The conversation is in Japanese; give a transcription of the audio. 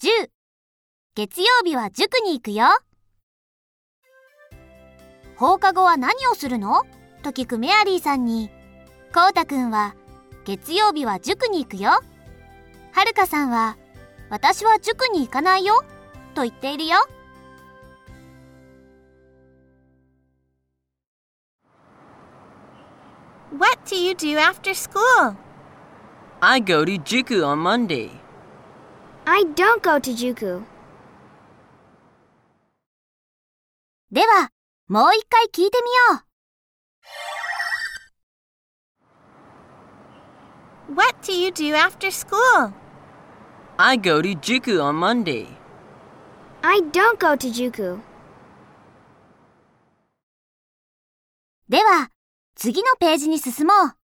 10、月曜日は塾に行くよ。放課後は何をするの？と聞くメアリーさんに、こうたくんは月曜日は塾に行くよ。はるかさんは私は塾に行かないよと言っているよ。 What do you do after school? I go to Juku on Monday. I don't go to Juku. では、もう一回聞いてみよう。What do you do after school? I go to Juku on Monday. I don't go to Juku. では、次のページに進もう。